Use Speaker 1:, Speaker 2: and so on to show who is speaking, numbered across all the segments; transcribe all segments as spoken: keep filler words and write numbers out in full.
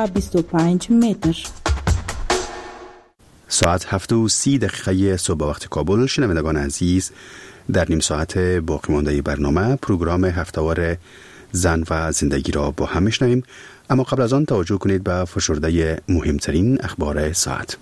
Speaker 1: و بیست و پنج متر.
Speaker 2: ساعت هفت و سی دقیقه صبح وقت کابل. شنوندگان عزیز، در نیم ساعت باقی مانده برنامه پروگرام هفته‌وار زن و زندگی را با هم میشنویم، اما قبل از آن توجه کنید به فشرده مهمترین اخبار ساعت.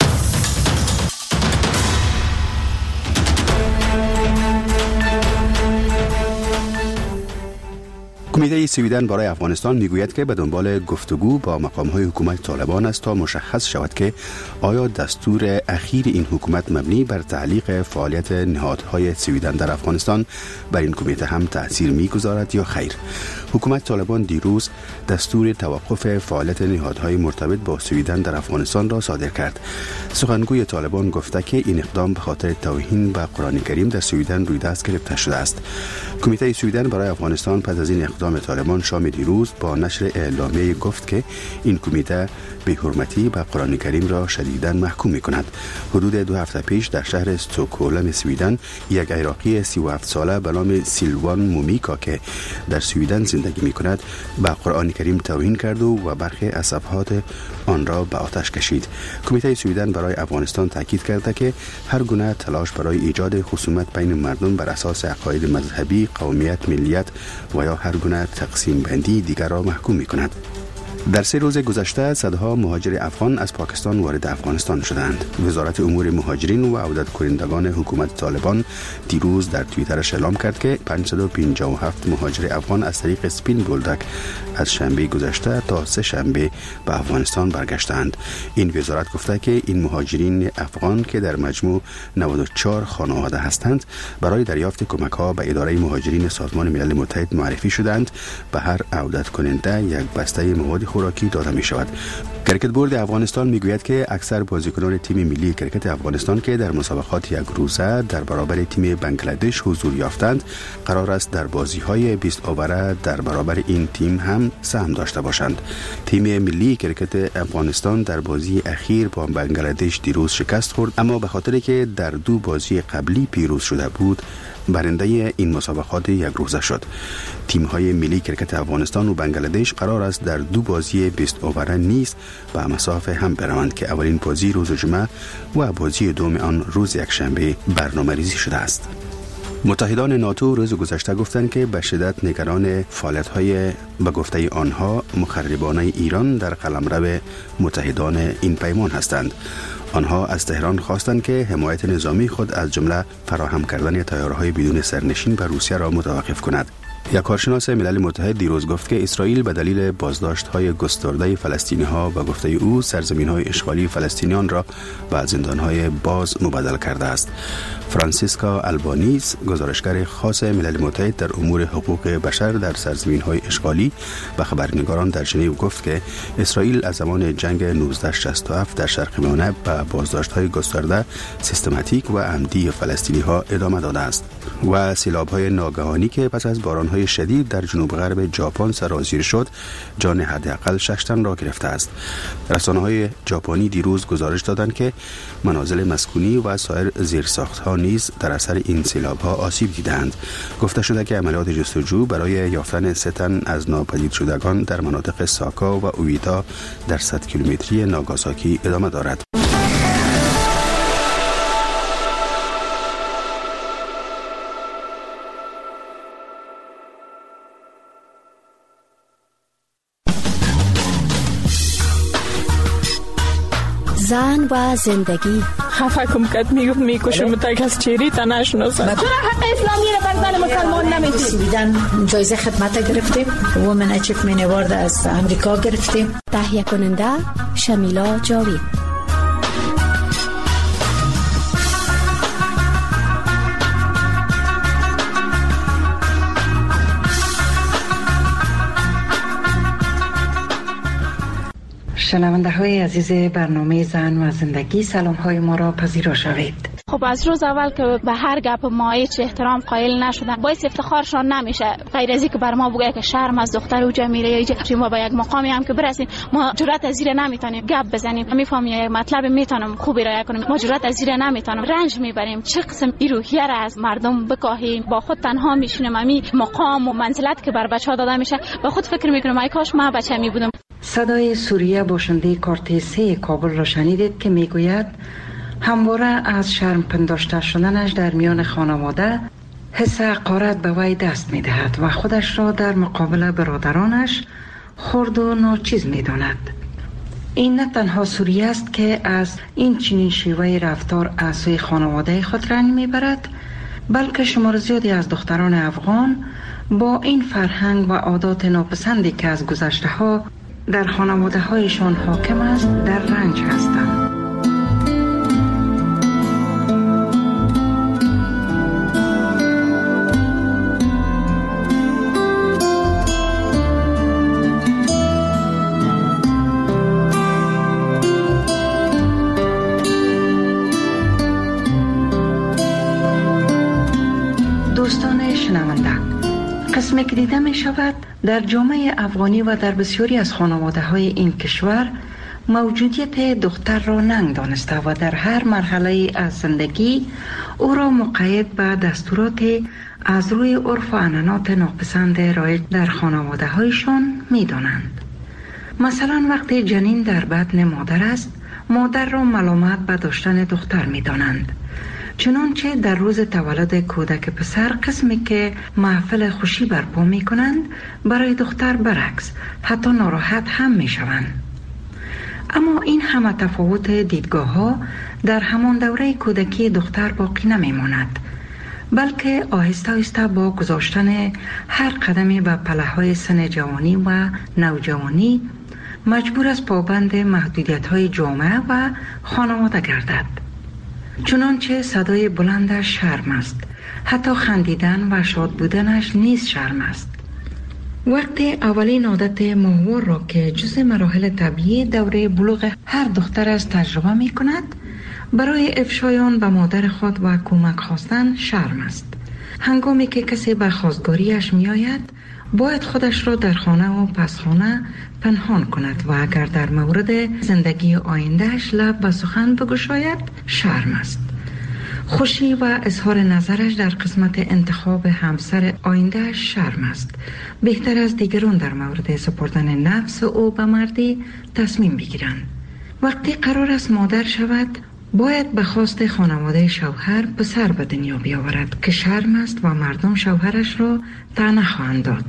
Speaker 2: کمیته سویدن برای افغانستان میگوید که به دنبال گفتگو با مقام‌های حکومت طالبان است تا مشخص شود که آیا دستور اخیر این حکومت مبنی بر تعلیق فعالیت نهادهای سویدن در افغانستان بر این کمیته هم تأثیر میگذارد یا خیر. حکومت طالبان دیروز دستور توقف فعالیت نهادهای مرتبط با سویدن در افغانستان را صادر کرد. سخنگوی طالبان گفته که این اقدام به خاطر توهین به قرآن کریم در سویدن روی دست گرفته شده است. کمیته سویدن برای افغانستان پس از این اقدام طالبان شام دیروز با نشر اعلامیه گفت که این کمیته بی‌حرمتی به قرآن کریم را شدیداً محکوم می‌کند. حدود دو هفته پیش در شهر استکهلم سویدن یک عراقی سی و هفت ساله به نام سیلوان مومیکا که در سویدن زندگی می‌کند به قرآن کریم توهین کرد و برخی از صفحات آن را به آتش کشید. کمیته سویدن برای افغانستان تاکید کرده که هر گونه تلاش برای ایجاد خصومت بین مردم بر اساس عقاید مذهبی، قومیت، ملیت و یا هر گونه تقسیم بندی دیگر را محکوم می‌کند. در سه روز گذشته صدها مهاجر افغان از پاکستان وارد افغانستان شدند. وزارت امور مهاجرین و عودت کنندگان حکومت طالبان دیروز در توییترش اعلام کرد که پانصد و پنجاه و هفت مهاجر افغان از طریق سپین بولدک از شنبه گذشته تا سه شنبه به افغانستان برگشتند. این وزارت گفته که این مهاجرین افغان که در مجموع نود و چهار خانواده هستند برای دریافت کمک‌ها به اداره مهاجرین سازمان ملل متحد معرفی شدند. به هر عودت کننده یک بسته مواد خوراکی داده می شود. کرکت بورد افغانستان می گوید که اکثر بازیکنان تیم ملی کرکت افغانستان که در مسابقات یک روزه در برابر تیم بنگلادش حضور یافتند قرار است در بازی های بیست اووره در برابر این تیم هم سهم داشته باشند. تیم ملی کرکت افغانستان در بازی اخیر با بنگلادش دیروز شکست خورد، اما به خاطر که در دو بازی قبلی پیروز شده بود برنده این مسابقات یک روزه شد. تیم‌های ملی کرکت افغانستان و بنگلادش قرار است در دو بازی بیست اووره نیز به مسافه هم بروند که اولین بازی روز جمعه و بازی دوم آن روز یکشنبه برنامه‌ریزی شده است. متحدان ناتو روز گذشته گفتند که به شدت نگران فعالیت‌های به گفته آنها مخربانه ایران در قلمرو متحدان این پیمان هستند. آنها از تهران خواستند که حمایت نظامی خود از جمله فراهم کردن طیاره‌های بدون سرنشین به روسیه را متوقف کند. یک کارشناس ملل متحد دیروز گفت که اسرائیل به دلیل بازداشت‌های گسترده فلسطینی‌ها به گفته او سرزمین‌های اشغالی فلسطینیان را به زندان‌های باز مبادله کرده است. فرانسیسکا آلبانیز، گزارشگر خاص ملل متحد در امور حقوق بشر در سرزمین‌های اشغالی، به خبرنگاران در ژنو گفت که اسرائیل از زمان جنگ نوزده شصت و هفت در شرق میانه به بازداشت‌های گسترده سیستماتیک و عمدی فلسطینی‌ها ادامه داده است و سیلاب‌های ناگهانی که پس از باران‌های شدید در جنوب غرب ژاپن سرازیر شد جان حداقل شش تن را گرفته است. رسانه‌های ژاپنی دیروز گزارش دادند که منازل مسکونی و سایر زیرساخت‌ها نیز در اثر این سیلاب‌ها آسیب دیدند. گفته شده که عملیات جستجو برای یافتن سه تن از ناپدید شدگان در مناطق ساکا و اویتا در صد کیلومتری ناگاساکی ادامه دارد.
Speaker 3: زن و زندگی.
Speaker 4: خفه کم کد میگفت میکشم تا کس چیری تا نشناسم.
Speaker 5: چرا حق اسلامی را بر زن مسلمان نمیدید؟
Speaker 6: سویدن جایزه خدمت گرفتیم، وومن اچیومنت اوارد از امریکا گرفتیم.
Speaker 3: تهیه کننده شمیلا جاوید.
Speaker 6: شنونده های عزیز برنامه زن و زندگی، سلام های ما را پذیرا شوید.
Speaker 7: خب از روز اول که به هر گپ ما هیچ احترام قائل نشدن باعث افتخارشان نمیشه، غیر از اینکه بر ما بگه که شرم از دختر اوجا میره یا ما با یک مقامی هم که برسیم ما جرأت از زیر نمیتونیم گپ بزنیم، میفهمیم یک مطلب میتونم خوبی راه کنیم، ما جرأت از زیر نمیتونیم، رنج میبریم. چه قسم ایروهیه را از مردم بکاهیم، با خود تنها میشینیم، می مقام و منزلت که بر بچه‌ها داده میشه با خود فکر میکنم ای کاش ما بچه می بودم.
Speaker 6: صدای سوریه باشنده کارت سه کابل را شنیدید که میگوید همواره از شرم پنداشته شدنش در میان خانواده حس حقارت به وی دست میدهد و خودش را در مقابل برادرانش خرد و ناچیز میداند. این نه تنها سوریه است که از این چنین شیوه رفتار از سوی خانواده خود رنج میبرد، بلکه شمار زیادی از دختران افغان با این فرهنگ و عادات ناپسندی که از گذشته ها در خانواده هایشان حاکم است در رنج هستند. دوستان شنونده، قسمی که دیده می شود در جامعه افغانی و در بسیاری از خانواده های این کشور موجودیت دختر را ننگ دانسته و در هر مرحله از زندگی او را مقید به دستورات از روی عرف و عنعنات ناپسند رایج در خانواده هایشان می دانند. مثلا وقتی جنین در بطن مادر است، مادر را ملامت به داشتن دختر می دانند. چنانچه در روز تولد کودک پسر قسمی که محفل خوشی برپا می کنند، برای دختر برعکس حتی ناراحت هم می شوند. اما این همه تفاوت دیدگاه ها در همان دوره کودکی دختر باقی نمی ماند، بلکه آهسته آهسته با گذاشتن هر قدمی به پله های سن جوانی و نوجوانی مجبور است پابند محدودیت های جامعه و خانواده گردد. چنانچه صدای بلندش شرم است، حتی خندیدن و شاد بودنش نیز شرم است. وقتی اولین عادت ماهوار را که جز مراحل طبیعی دوره بلوغ هر دختر است تجربه می کند، برای افشای آن به مادر خود و کمک خواستن شرم است. هنگامی که کسی به خواستگاریش می آید، باید خودش را در خانه و پس خانه پنهان کند و اگر در مورد زندگی آیندهش لب به سخن بگشاید شرم است. خوشی و اظهار نظرش در قسمت انتخاب همسر آیندهش شرم است. بهتر از دیگران در مورد سپردن نفس او به مردی تصمیم بگیرند. وقتی قرار است مادر شود، باید به خواست خانواده شوهر پسر به دنیا بیاورد که شرم است و مردم شوهرش را طعنه خواهند داد.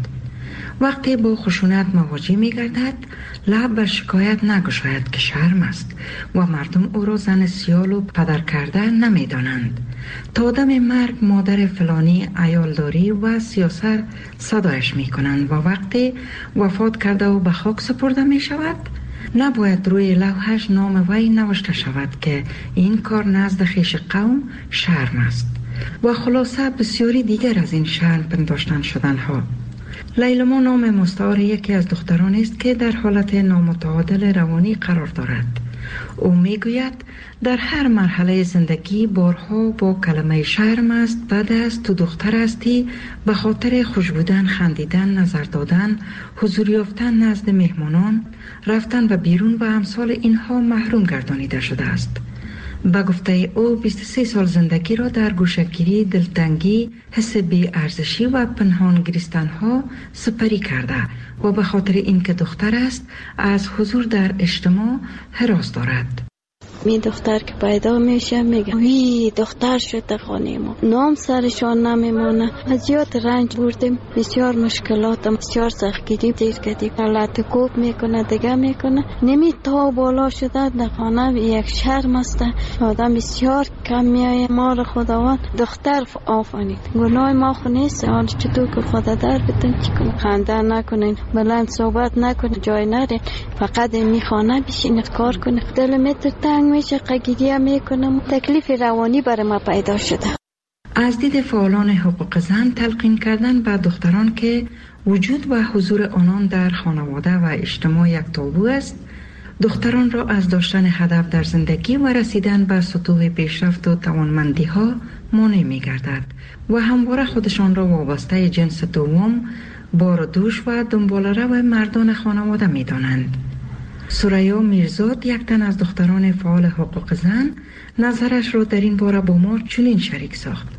Speaker 6: وقتی با خشونت مواجه می گردد، لب به شکایت نگشاید که شرم است و مردم او را زن سیال و پدر کرده نمی دانند. تا دم مرگ مادر فلانی عیالداری و سیاست صدایش می کنند و وقتی وفات کرده و به خاک سپرده می شود، نباید روی لوحش نام وی نوشته شود که این کار نزد خویش قوم شرم است. و خلاصه بسیاری دیگر از این شرم پنداشتن شدن ها. لیلما نام مستعار یکی از دختران است که در حالت نامتعادل روانی قرار دارد. او میگوید در هر مرحله زندگی بارها با کلمه شرم است، بد است، تو دختر هستی، به خاطر خوش بودن، خندیدن، نظر دادن، حضور یافتن نزد مهمانان، رفتن و بیرون و امثال اینها محروم گردانیده شده است. با گفته او بیست و سه سال زندگی را در گوشه‌گیری، دلتنگی، حس بی ارزشی و پنهان گریستن ها سپری کرده و به خاطر اینکه دختر است از حضور در اجتماع هراس دارد.
Speaker 1: می دختر که پیدا میشه میگه وی دختر شده خانه ما، نام سرشان نمیمونه. از زیاد رنج بردیم، بسیار مشکلات، بسیار سختگیری دیر کردیم. حالت کوب میکنه دیگه میکنه، نمی تا بالا شده در خانه یک شرم است. آدم بسیار کم میایه. ما را خداوند دختر آفرید، گناه ما خو نیست. حال چطور که خدا در بتون چیکن، خنده نکنین، بلند صحبت نکنین، جای نرین، فقط می خانه بشین کار کنین. دل متر تنگ میشه، قگیریه میکنم. تکلیف روانی برای ما پیدا شده.
Speaker 6: از دید فعالان حقوق زن تلقین کردن به دختران که وجود و حضور آنان در خانواده و اجتماع یک تابو است، دختران را از داشتن هدف در زندگی و رسیدن به سطوح پیشرفت و توانمندی ها مانع می گردد و همواره خودشان را وابسته جنس دوم، بار و دوش و دنبال رو مردان خانواده می دانند. سریا میرزاد، یک تن از دختران فعال حقوق زن، نظرش را در این باره با ما چنین شریک ساخت.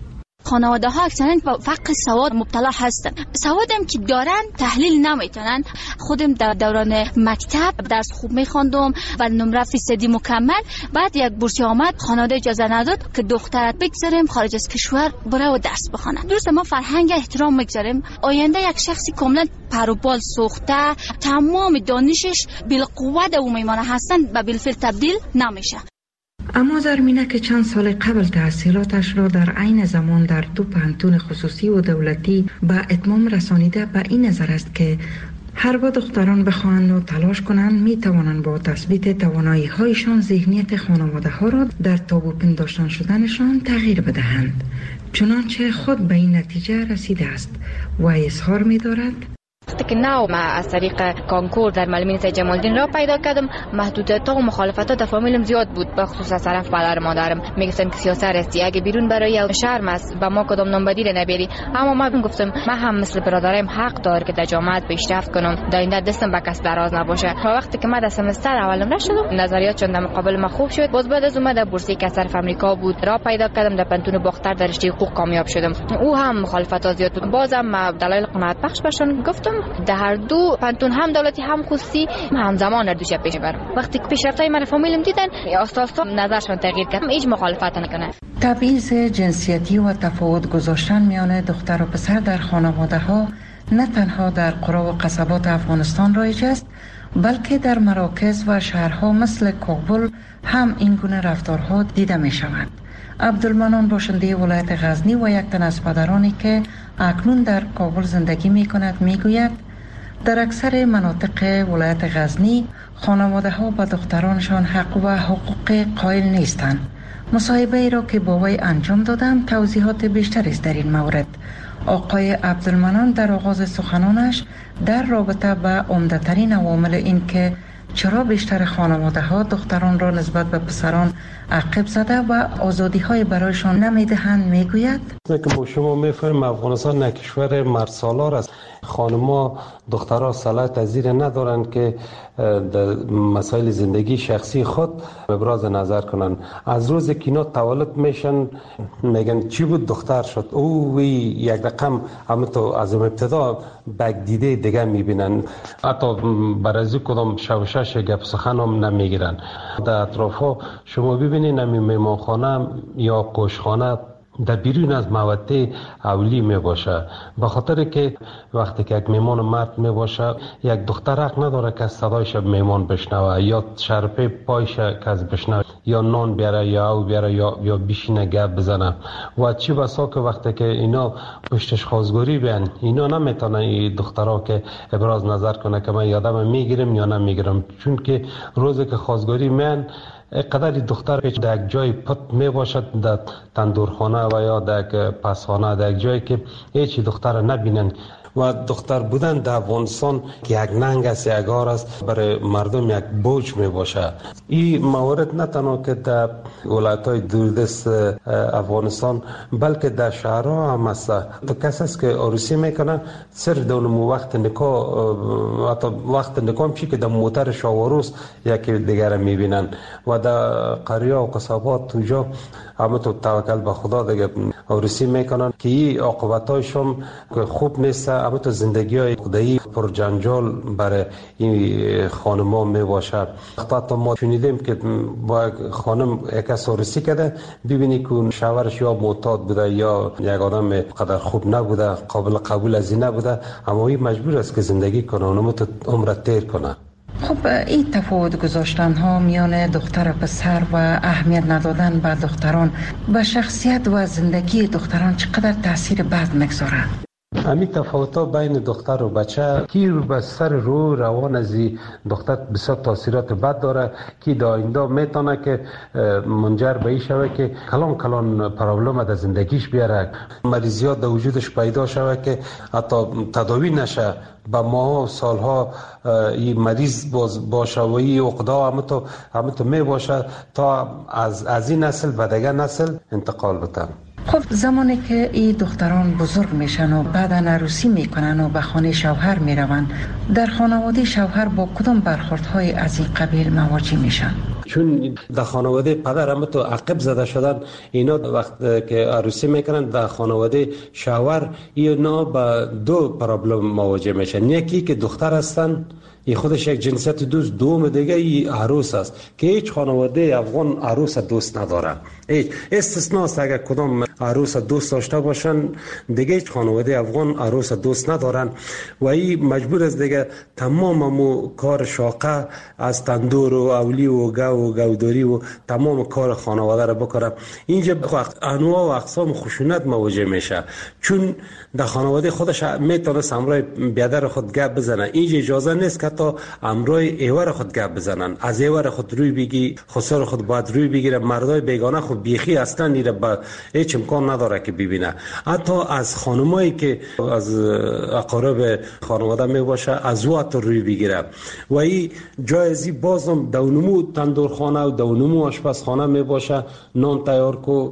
Speaker 8: خانواده ها اکثرا به فقر سواد مبتلا هستن. سواد هم که دارن تحلیل نمیتونن. خودم در دوران مکتب درس خوب میخوندم و نمره فیصدی مکمل. بعد یک بورسی آمد، خانواده اجازه نداد که دخترت بگذاریم خارج از کشور بره و درس بخونه. درسته ما فرهنگ احترام میگذاریم. آینده یک شخصی کاملا پر و بال سوخته، تمام دانشش بالقوت او میمانه هستن و بالفعل تبدیل نمیشه.
Speaker 6: اما زرمینه که چند سال قبل تحصیلاتش را در عین زمان در دو پانتون خصوصی و دولتی به اتمام رسانیده به این نظر است که هر با دختران بخواهند و تلاش کنند می توانند با تثبیت توانایی هایشان ذهنیت خانواده ها را در تاب و پنداشتن شدنشان تغییر بدهند. چنانچه خود به این نتیجه رسیده است و اظهار می دارد:
Speaker 9: وقتی که نو ما از طریق کانکور در معلمین سید جمال الدین را پیدا کردم، محدودیت‌ها و مخالفت‌ها در فامیلم زیاد بود، به خصوص از طرف پدر مادرم. میگفتن که سیاست هستی، اگه بیرون برای شرم است و ما کدام نام بدیل نبری. اما من گفتم من هم مثل برادرایم حق دارم که در جامعه پیشرفت کنم، در این دستم به کس دراز نباشه. و وقتی که من در سمستر اولم رشدم، نظریات چند مقابل ما خوب شد. باز بعد از اومد بورسی که از طرف آمریکا بود را پیدا کردم، در پنتون باختر در رشته حقوق کامیاب شدم. او هم مخالفت‌ها زیاد بود. بازم دلایل قناعت بخش باشن گفتم در هر دو پنتون هم دولتی هم خصوصی همزمان دوش پیش برم. وقتی که پیشرفتای من فامیلم دیدن آساسا نظرشون تغییر کرد، هیچ مخالفت نکنه.
Speaker 6: تبعیض جنسیتی و تفاوت گذاشتن میان دختر و پسر در خانواده ها نه تنها در قرا و قصبات افغانستان رایج است، بلکه در مراکز و شهرها مثل کابل هم این گونه رفتارها دیده می شود. عبدالمنان باشنده ولایت غزنی و یک تن از پدرانی که اکنون در کابل زندگی می کند می گوید در اکثر مناطق ولایت غزنی خانواده ها به دخترانشان حق و حقوق قائل نیستند. مصاحبه ای را که با وی انجام دادم توضیحات بیشتری است در این مورد. آقای عبدالمنان در آغاز سخنانش در رابطه با عمده‌ترین عوامل این که چرا بیشتر خانواده ها دختران را نسبت به پسران عقب زده و آزادی های برایشان نمیدهند میگوید:
Speaker 10: که با شما میفهمیم افغانستان نه کشور مردسالار است. خانم‌ها دخترها صلاحیت زیر ندارند که در مسائل زندگی شخصی خود ابراز نظر کنند. از روز که اینا تولد میشن میگن چی بود دختر شد، او یک رقم اما تو از ابتدا بگ دیده دیگه میبینن، حتی برای کدام شوشش گپ سخن هم نمیگیرن. در اطراف ها شما ببینید نمی میمانخانه یا کوشخانه در بیرون از موده اولی می باشه، به خاطر که وقتی که یک میمان مرد می باشه یک دختر حق نداره که صدایش میمان بشنوه یا شرپه پایش کس بشنوه یا نان بیاره یا او بیاره یا یا بیشینه گپ بزنه. و چی بسا که وقتی که اینا پشتش خواستگاری بیان اینا نمیتونه این دخترها که ابراز نظر کنه که من یادم میگیرم یا نمیگیرم، چون که روزی که خواستگاری میان قدر دختر که در یک جای پت می باشد در تندورخانه و یا در یک پسخانه، در یک جایی که هیچ دختر نبینن. و دختر بودن در افغانستان که یک ننگ است، یک آر است، برای مردم یک بوج می باشه. این موارد نه تنها که در ولایت‌های دوردست افغانستان بلکه در شهرها هم است. تو کسی است که عروسی میکنه صرف در اون وقت نکاح، حتی وقت نکاح چی که در موتر شاوروس یکی دیگر میبینن. و در قریه و قصبات توجا اما تو توکل به خدا دیگه عروسی میکنن که این عاقبتایش هم خوب نیست. اما تو زندگی های خدایی پر جنجال برای این خانما می باشه. وقتی ما شنیدیم که با خانم یک عروسی کرده ببینی که شوهرش یا معتاد بوده یا یک آدم قدر خوب نبوده، قابل قبول از این نبوده، اما این مجبور است که زندگی کنه اونم تو عمر تیر کنه.
Speaker 6: خب این تفاوت گذاشتن ها میان دختر و پسر و اهمیت ندادن به دختران به شخصیت و زندگی دختران چقدر تاثیر بد میگذاره؟
Speaker 10: همین تفاوت‌ها بین دختر و بچه کی رو به سر رو روان از دختر بسیار تاثیرات بد داره که در آینده میتونه که منجر به این شوه که کلان کلان پرابلم در زندگیش بیاره، مریضیات در وجودش پیدا شوه که حتی تداوی نشه، با ماها و سالها این مریض باشه و این عقدا همه تو همه تو می باشه تا از از این نسل به دیگر نسل انتقال بده.
Speaker 6: خب زمانی که این دختران بزرگ میشن و بعدا عروسی میکنن و به خانه شوهر میروند، در خانواده شوهر با کدام برخوردهای از این قبیل مواجه میشن؟
Speaker 10: چون در خانواده پدر هم تو عقب زده شدن، اینا وقت که عروسی میکنن در خانواده شوهر اینا با دو پرابلم مواجه میشن. یکی که دختر هستن، این خودش یک جنسیت دوست، دوم دیگه ای عروس است که هیچ خانواده افغان عروس دوست نداره. هیچ استثناء است اگر کدام عروس دوست داشته باشن، دیگه هیچ خانواده افغان عروس دوست ندارن و این مجبور است دیگه تمام مو کار شاقه از تندور و اولی و گو و گوداری و تمام کار خانواده را بکنه. اینجا انواع و اقسام خشونت مواجه میشه، چون در خانواده خودش میتونه امرای بیادر خود گپ بزنه. اینجا اجازه نیست که تا امرای ایوار خود گپ بزنن، از ایوار خود روی بگی، خسر خود باید روی بگیره. مردای بیگانه خود بیخی اصلا نیره با هیچ امکان نداره که ببینه. حتی از خانمایی که از اقارب خانواده می باشه از او حتی روی بگیره و این جایزی بازم دونمو تندورخانه و دونمو آشپزخانه می باشه. نان تیار کو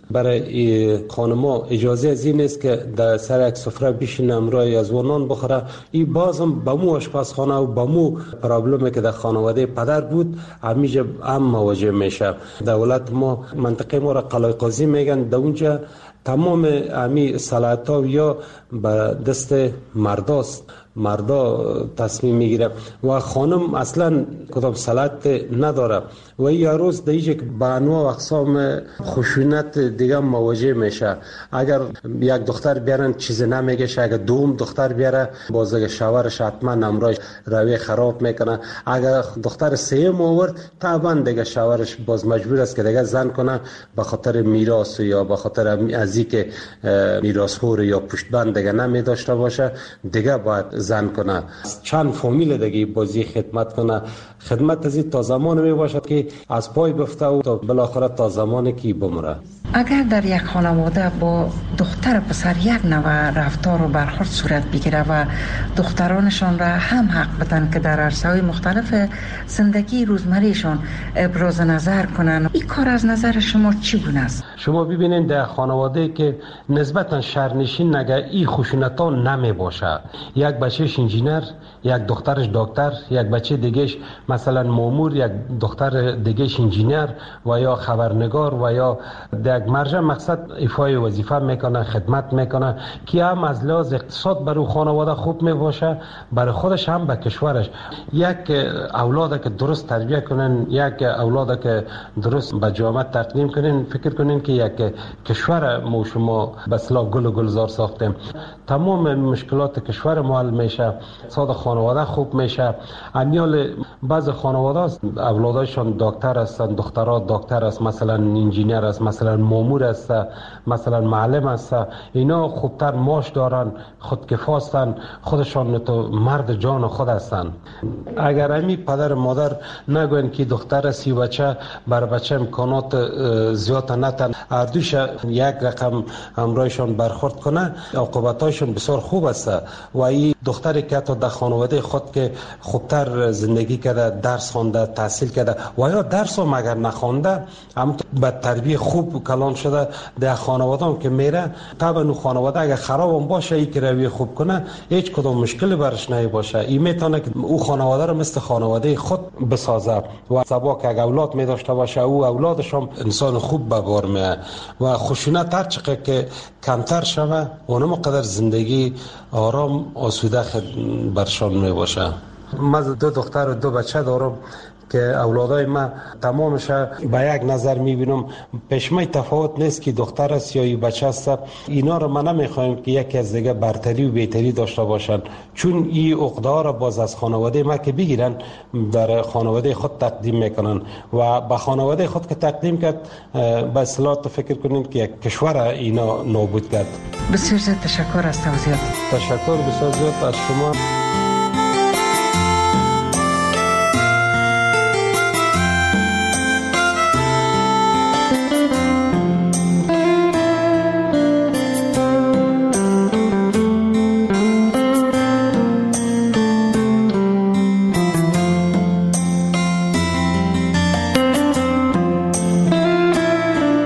Speaker 10: برای خانما اجازه از این نیست که در سر یک سفره بشینه امرای از و نان بخوره. این بازم با مو آشپزخانه و با مو پرابلمی که در خانواده پدر بود همیشه هم مواجه میشه. دولت ما منطقه ما را قلعه قاضی میگن، در اونجا تمام امی صلاحیت ها یا به دست مرداست، مردا تصمیم میگیره و خانم اصلا کدام صلاحیت نداره و این روز دیگه که با انواع و اقسام خشونت دیگه مواجه میشه. اگر یک دختر بیارن چیز نمیگه، اگر دوم دختر بیاره باز اگر شوهرش حتما امرای روی خراب میکنه. اگر دختر سوم آورد طبعا دیگه شوهرش باز مجبور است که دیگه زن کنه به خاطر میراث یا به خاطر ازی که میراثخور یا پشتبند دیگه نمی داشته باشه، دیگه باید زن کنه. چند فامیل دیگه بازی خدمت کنه. خدمت از تا زمان می باشد که از پای بفته و تا بالاخره تا زمانی که بمره.
Speaker 6: اگر در یک خانواده با دختر پسر یک نوع رفتار و برخورد صورت بگیره و دخترانشان را هم حق بدن که در عرصه‌های مختلف زندگی روزمرهشان ابراز نظر کنن، این کار از نظر شما چی گونه است؟
Speaker 10: شما ببینید در خانواده که نسبتا شهرنشین نگه این خشونت ها نمی باشه، یک بچهش انجینر، یک دخترش دکتر، یک بچه دیگهش مثلا مامور، یک دختر دیگهش انجینر و یا خبرنگار و یا یک مرجع مقصد ایفای وظیفه میکنه، خدمت میکنه که هم از لحاظ اقتصاد برای خانواده خوب میباشه، برای خودش هم به کشورش. یک اولاد که درست تربیت کنن، یک اولاد که درست به جامعه تقدیم کنن، فکر کنین که یک کشور ما شما به اصطلاح گل و گلزار ساختیم. تمام مشکلات کشور ما حل میشه، اقتصاد خانواده خوب میشه. امیال بعض خانواده اولادایشان دکتر هستن، دخترها دکتر است، مثلا انجینیر است، مثلا مامور است، مثلا معلم است. اینا خوبتر معاش دارن، خودکفا هستن، خودشان تو مرد جان خود هستن. اگر امی پدر مادر نگوین که دختر سی بچه بر بچه امکانات زیاد نتن، اردوش یک رقم همراهشان برخورد کنه، عاقبتایشان بسیار خوب است. و این دختری که تا در خانواده خود که خوبتر زندگی کرده، درس خوانده، تحصیل کرده و یا درس هم اگر نخوانده هم به تربیت خوب کلان شده در خانواده هم که میره، طبعا خانواده اگر خراب هم باشه ای که روی خوب کنه هیچ کدام مشکلی برش نمی باشه. این میتونه که او خانواده رو مثل خانواده خود بسازه و سبا که اگر اولاد می داشته باشه او اولادش هم انسان خوب به بار میاد و خشونت هر چقدر که کمتر شوه اونم قدر زندگی آرام آسوده برشان می باشه. من دو دختر و دو بچه دارم که اولادای من تمامش به یک نظر میبینم، پشمای تفاوت نیست که دختر است یا بچه است. اینا رو من نمیخوایم که یکی از دیگه برتری و بهتری داشته باشن، چون این عقده ها را باز از خانواده ما که بگیرن در خانواده خود تقدیم میکنن و به خانواده خود که تقدیم کرد به اصطلاح فکر کنین که یک کشور اینا نابود کرد.
Speaker 6: بسیار زیاد تشکر از توضیحات.
Speaker 10: تشکر بسیار زیاد از شما.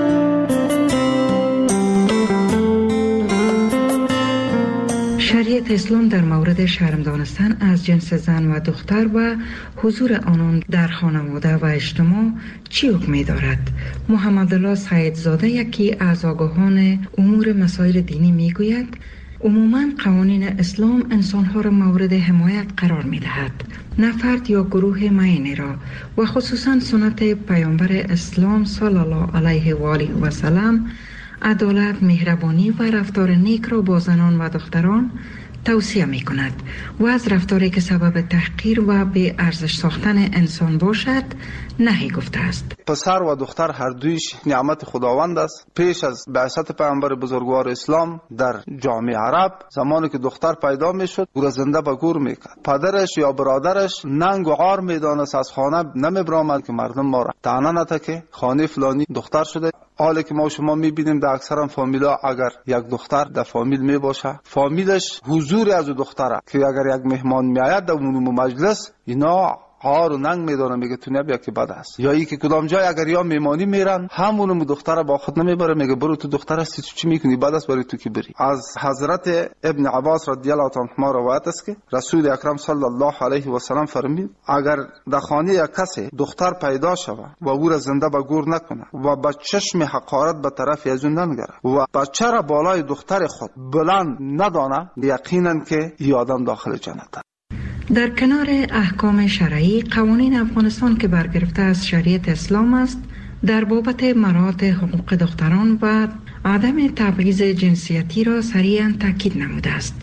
Speaker 6: شریعت اسلام در مورد شرم دانستن از جنس زن و دختر و حضور آنان در خانواده و اجتماع چی حکمی دارد؟ محمد الله سیدزاده یکی از آگاهان امور مسائل دینی می گوید عموماً قوانین اسلام انسانها را مورد حمایت قرار می دهد، نه فرد یا گروه معینی را، و خصوصاً سنت پیامبر اسلام صلی الله علیه و آله و سلم عدالت، مهربانی و رفتار نیک را با زنان و دختران توصیه می کند و از رفتاری که سبب تحقیر و به ارزش ساختن انسان باشد نهی گفته است.
Speaker 11: پسر و دختر هر دویش نعمت خداوند است. پیش از بعثت پیامبر بزرگوار اسلام در جامعه عرب، زمانی که دختر پیدا می شد او را زنده به گور می کرد. پدرش یا برادرش ننگ و عار می دانست، از خانه نمی برآمد که مردم ما را طعنه نده که خانه فلانی دختر شده. حالی که ما شما می بینیم در اکثر فامیلا اگر یک دختر در فامیل می باشه، فامیلش حضور از دختره که اگر یک مهمان می آید در اون مجلس اینا عار و ننگ میدانه، میگه تو نبیا که بد است. یا ای که کدام جای اگر یا میمانی میرن همونو دختر با خود نمیبره، میگه برو تو دختر هستی تو چی میکنی، بد است برای تو کی بری. از حضرت ابن عباس رضی الله عنهما روایت است که رسول اکرم صلی الله علیه و سلم فرمود اگر در خانه یک کسی دختر پیدا شود و او را زنده به گور نکنه و با چشم حقارت به طرف از اون ننگره و بچه را بالای دختر خود بلند ندانه، یقینا که این آدم داخل جنت.
Speaker 6: در کنار احکام شرعی، قوانین افغانستان که برگرفته از شریعت اسلام است در بابت مراعات حقوق دختران و عدم تبعیض جنسیتی را صریحاً تاکید نموده است.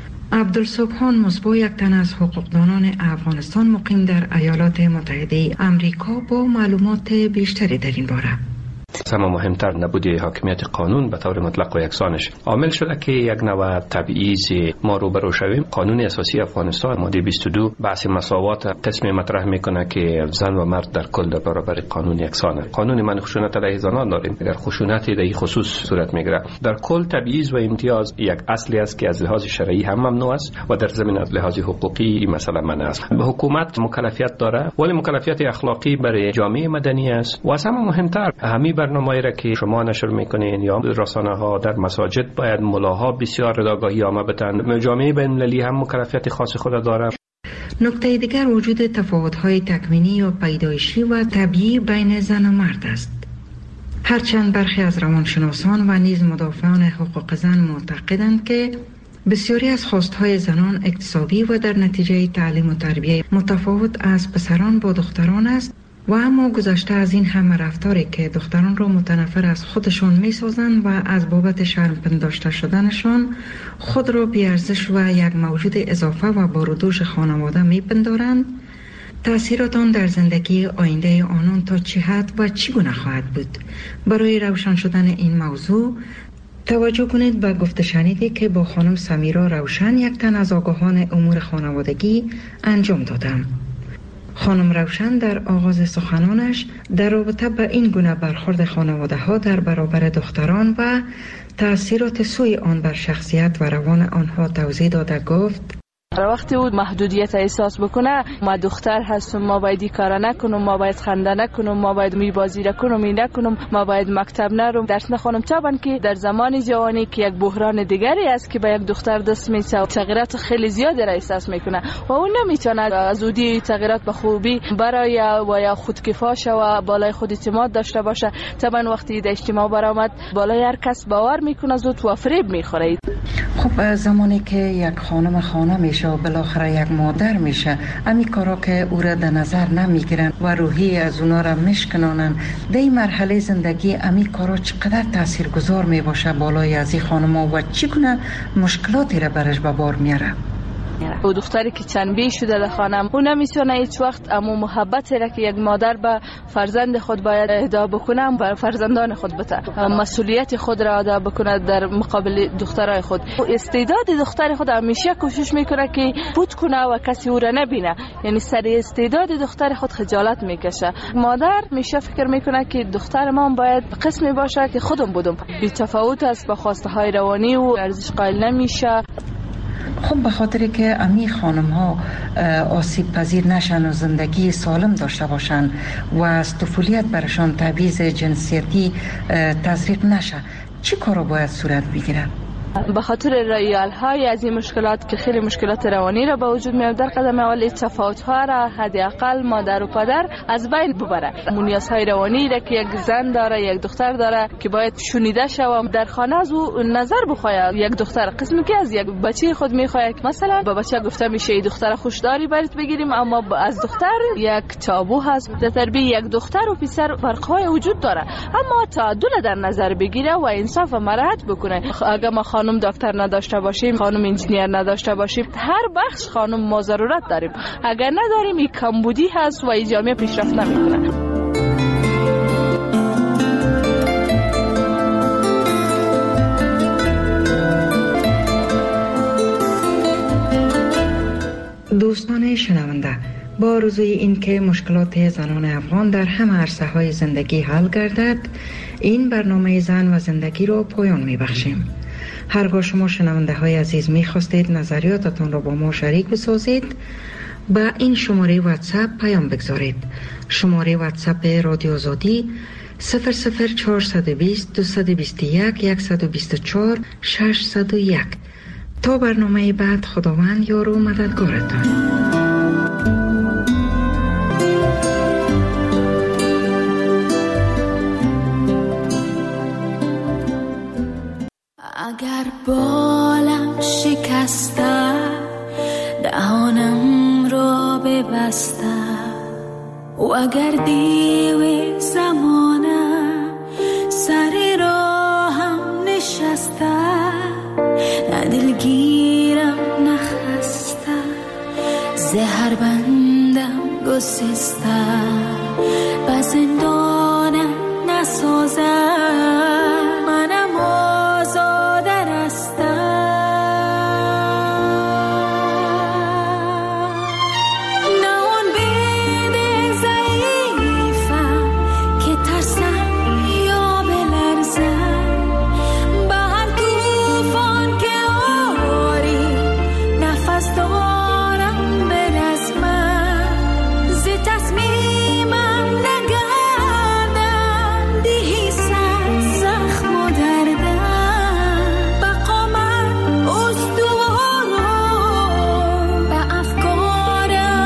Speaker 6: عبدالسبحان مصباح، یک تن از حقوقدانان افغانستان مقیم در ایالات متحده آمریکا، با معلومات بیشتری در این باره.
Speaker 12: اما مهمتر نبودی حاکمیت قانون به طور مطلق و یکسانش عامل شده که یک نوع تبعیض ما روبرو شویم. قانون اساسی افغانستان ماده بیست و دو بحث مساوات قسم مطرح میکنه که زن و مرد در کل در برابر قانون یکسانه. قانون من خشونت علیه زنان داریم، اگر خشونت در این خصوص صورت میگیره در کل تبعیض و امتیاز یک اصلی است که از لحاظ شرعی هم ممنوع است و در ضمن از لحاظ حقوقی این مسئله منع است. به حکومت مکلفیت داره ولی مکلفیت اخلاقی برای جامعه مدنی است و از همه مهمتر همین برنامه‌ای را که شما نشر میکنین یا رسانه ها در مساجد باید ملاها بسیار آگاهی عامه بدن. جامعه بین المللی هم مکلفیت خاص خود داره.
Speaker 6: نکته دیگر وجود تفاوت‌های تکوینی یا پیدایشی و طبیعی بین زن و مرد است. هرچند برخی از روانشناسان و نیز مدافعان حقوق زن معتقدند که بسیاری از خواستهای زنان اقتصادی و در نتیجه تعلیم و تربیت متفاوت از پسران با دختران است و اما گذشته از این همه رفتاری که دختران را متنفر از خودشان می سازند و از بابت شرم پنداشته شدنشان خود را بی‌ارزش و یک موجود اضافه و بارودوش خانواده می پندارند، تأثیرات آن در زندگی آینده آنان تا چه حد و چگونه خواهد بود؟ برای روشن شدن این موضوع توجه کنید به گفته شنیدی که با خانم سمیرا روشن، یک تن از آگاهان امور خانوادگی، انجام دادم. خانم روشن در آغاز سخنانش در رابطه به این گونه برخورد خانواده ها در برابر دختران و تأثیرات سوی آن بر شخصیت و روان آنها توضیح داده گفت:
Speaker 4: وقتی او محدودیت احساس بکنه ما دختر هستم، ما باید کار نکنم، ما باید خنده نکنم، ما باید میبازی نکنم، می نکنم، ما باید مکتب نرم، درس نخونم، طبعا که در زمان جوانی که یک بحران دیگری است که به یک دختر دست میشه، تغییرات خیلی زیادی را احساس میکنه و اون نمیتونه از اودی تغییرات به خوبی برای و یا خودکفا شوه، بالای خود اعتماد داشته باشه. طبعا وقتی در اجتماع برآمد بالای هر کس باور میکنه زود و فریب میخوره.
Speaker 6: خب زمانی که یک خانم خانه میشه و بالاخره یک مادر میشه، امی کارا که او را در نظر نمیگیرن و روحی از اونا را میشکنانن، در این مرحله زندگی امی کارا چقدر تاثیرگذار میباشه بالای از این خانم و چگونه مشکلاتی را برش به بار میاره؟
Speaker 4: او دختری که چنبی شده در خانم او نمیتونه هیچ وقت امو محبتی را که یک مادر به فرزند خود باید اهدا بکنه بر فرزندان خود بده، مسئولیت خود را ادا بکنه در مقابل دخترای خود. استعداد دختر خود همیشه کوشش میکنه که پوت کنه و کسی او را نبینه، یعنی سر استعداد دختر خود خجالت میکشه. مادر میشه فکر میکنه که دختر ما باید قسمی باشه که خودم بودم، بی تفاوت است با خواسته های روانی و ارزش قائل نمیشه.
Speaker 6: خب به خاطر که امی خانم ها آسیب پذیر نشن و زندگی سالم داشته باشن و از طفولیت برشان تبعیض جنسیتی تزریق نشه، چی کارا باید صورت بگیره؟
Speaker 4: به خاطر رایال های از این مشکلات که خیلی مشکلات روانی را به وجود میاد، در قدم اول تفاوت ها را حداقل مادر و پدر از بین ببره. نیاز های روانی را که یک زن داره، یک دختر داره که باید شنیده شود، در خانه از او نظر بخواد. یک دختر قسمی که از یک بچه خود میخواد، مثلا به بچه گفته میشه دختر خوشداری برات بگیریم، اما از دختر یک تابو هست. در تربیت یک دختر و پسر فرق‌های وجود داره، اما تعادل در نظر بگیره و انصاف و مراعات بکنه. اگر ما خانم دکتر نداشته باشیم، خانم انجینیر نداشته باشیم، هر بخش خانم ما ضرورت داریم. اگر نداریم این کمبودی هست و این جامعه پیشرفت نمیکنه.
Speaker 6: دوستان شنونده، با آرزوی این که مشکلات زنان افغان در همه عرصه‌های زندگی حل گردد، این برنامه زن و زندگی را پایان می‌بخشیم. هرگاه شما شنونده های عزیز می‌خواستید نظریاتتان را با ما شریک بسازید، با این شماره واتساپ پیام بگذارید. شماره واتساپ رادیو آزادی صفر صفر چهارصد و بیست دویست و بیست و یک صد و بیست و چهار ششصد و یک. تا برنامه بعد، خداوند یار و مددگارتان.
Speaker 13: اگر بالم شکسته، دهانم را ببسته، و اگر دیو زمانه سر راهم نشسته، نه دلگیرم نخسته، زهر بندم گسسته، به زندانم نسازه، منم آزاده رسته. نه اون بید ضعیفم که ترسم یا بلرزم، به هر طوفان که آری نفس دارم برزمم، ز تصمیمم نگردم دیهی سر زخم و دردم، بقا من استوارم به افکارم،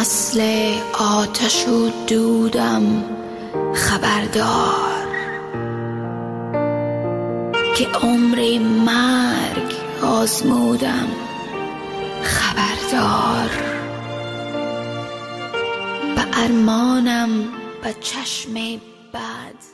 Speaker 13: مثل آتش و دودم خبردار که عمر مرگ آزمودم خبردار به ارمانم به چشم بد